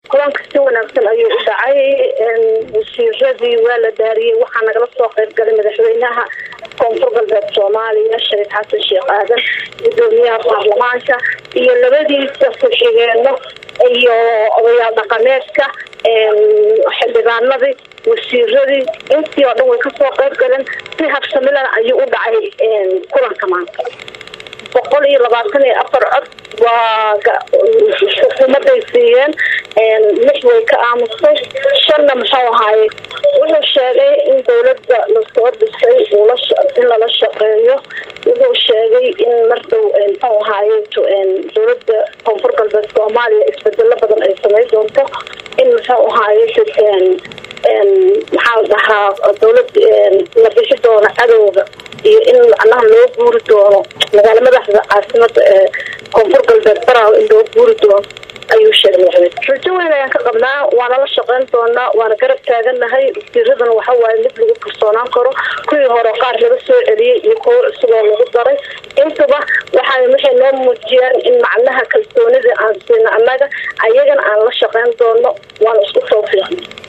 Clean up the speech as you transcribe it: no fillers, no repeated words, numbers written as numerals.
kulanka si wanaagsan ayuu u dhacay wasiiradii waa la daariyay waxaa nagala soo qayb galay madaxweynaha koonfur galbeed Soomaaliya Shariif Xasan Sheekh Aadan gudoomiyaha baarlamaanka iyo labadiisa ku-xigeenno iyo odayaal dhaqameedka xildhibaanadii wasiiradii intii oo dhan way ka soo qayb galeen si habsami leh ayuu u dhacay kulanka maanta 124 cod waa xukuumaday siiyeen lix way ka aamusay shanna muxuu ahaayey wuxuu sheegay in dowladda la soo dhisay in lala shaqeeyo wuxuu sheegay in mardow muxuu ahaayey dowladda koonfur galbeed Soomaaliya isbedelo badan ay sameyn doonto in muxuu ahaayey maxaa dhahaa dowladda la bixi doono cadowga iyo in annaga loo guuri doono magaalada madaxda caasimada koonfur galbeed Baraawe in loo guuri doono ayuu sheegay rajo weyn ayaan ka qabnaa waana la shaqeyn doonaa waana garab taaganahay wasiiradan waxa waaye mid lagu kalsoonaan karo kuwii hore qaar laga soo celiyay iyo kuwo cusub oo lagu daray intaba waxay noo muujiyeen in macnaha kalsoonida aan siino annaga ayagana aan la shaqeyn doono waana isku soo fiican